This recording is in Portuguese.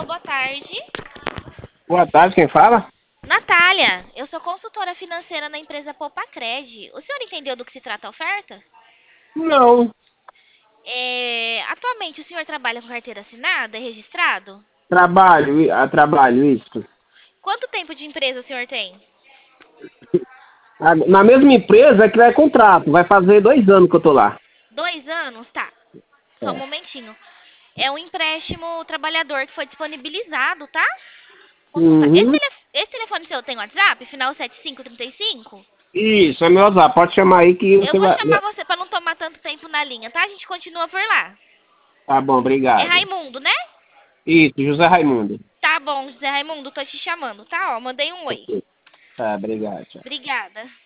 Alô, boa tarde. Boa tarde, quem fala? Natália, eu sou consultora financeira na empresa Poupacred. O senhor entendeu do que se trata a oferta? Não. Atualmente o senhor trabalha com carteira assinada, é registrado? Trabalho, isso. Quanto tempo de empresa o senhor tem? Na mesma empresa que vai contrato, vai fazer 2 anos que eu tô lá. 2 anos? Tá. Só um É. momentinho. É um empréstimo trabalhador que foi disponibilizado, tá? Consultar. Uhum. Esse telefone seu tem WhatsApp? Final 7535? Isso, é meu WhatsApp, pode chamar aí que Eu você vou vai... chamar você pra não tomar tanto tempo na linha, tá? A gente continua por lá. Tá bom, É obrigado. Raimundo, né? Isso, José Raimundo. Tá bom, José Raimundo, tô te chamando, tá? Ó, mandei um oi. Tá, obrigado. Tchau. Obrigada.